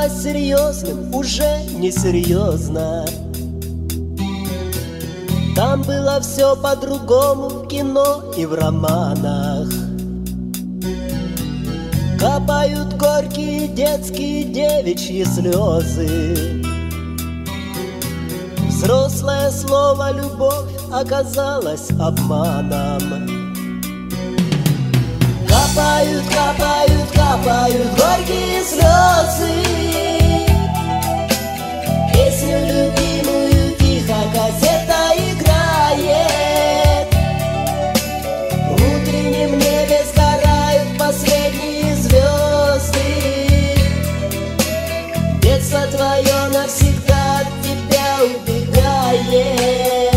казалось серьезным, уже несерьезно. Там было все по-другому в кино и в романах. Капают горькие детские девичьи слезы. Взрослое слово «любовь» оказалось обманом. Капают, капают, капают горькие слезы. Песню любимую тихо кассета играет. В утреннем небе сгорают последние звезды. Детство твое навсегда от тебя убегает.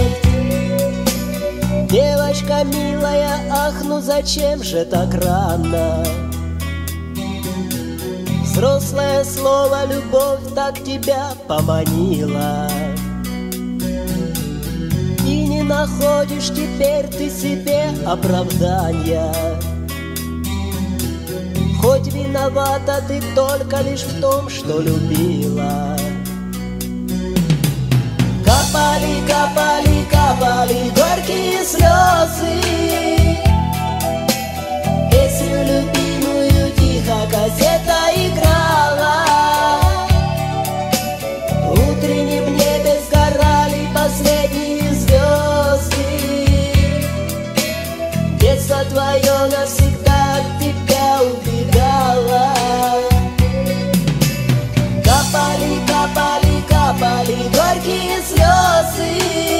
Девочка милая, ах, ну зачем же так рано? Взрослое слово «любовь» так тебя поманило. И не находишь теперь ты себе оправдания. Хоть виновата ты только лишь в том, что любила. Капали, капали, капали горькие слезы. Песню любимую тихо кассета играла. В утреннем небе сгорали последние звезды. Детство твое навсегда от тебя убегало. Капали, капали, капали горькие слезы.